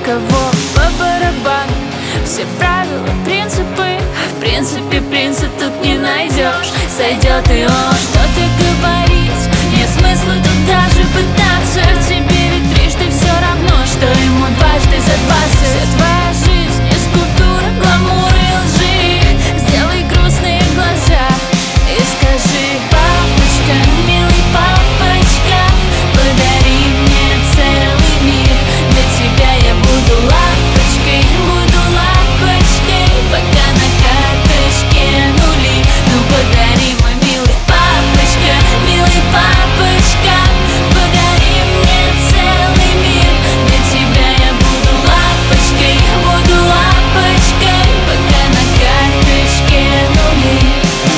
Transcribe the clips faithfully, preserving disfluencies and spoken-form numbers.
кого по барабану. Все правила, принципы, в принципе принцип тут не найдешь. Сойдет и он, что-то говорить, нет смысла тут даже пытаться. Тебе ведь трижды все равно, что ему дважды за двадцать. Вся твоя жизнь не скульптура гламура и лжи. Сделай грустные глаза и скажи: папочка, милый папочка, подари мне целый мир. Для тебя я буду лапочкой, буду лапочкой, пока на карточке нули. Ну подари, мой милый папочка, милый папочка, подари мне целый мир. Для тебя я буду лапочкой, буду лапочкой, пока на карточке нули.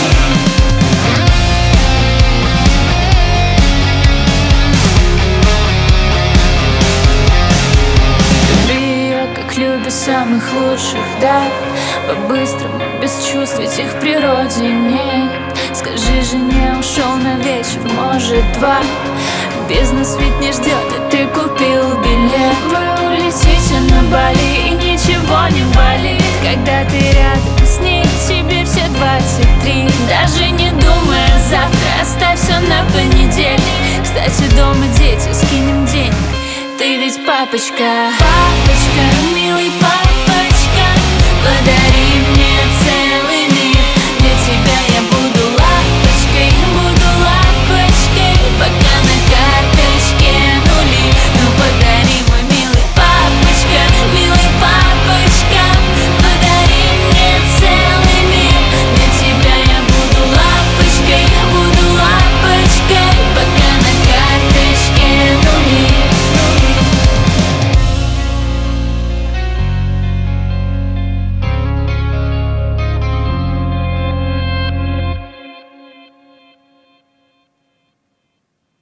Как любят самых лучших, да, по-быстрому, без чувств, ведь их в природе нет. Скажи жене, ушел на вечер, может два. Бизнес ведь не ждет, и ты купил билет. Вы улетите на Бали, и ничего не болит, когда ты рядом с ней, тебе все двадцать три. Даже не думая завтра, оставь все на понедельник. Кстати, дома дети, скинем денег, ты ведь папочка. Папочка,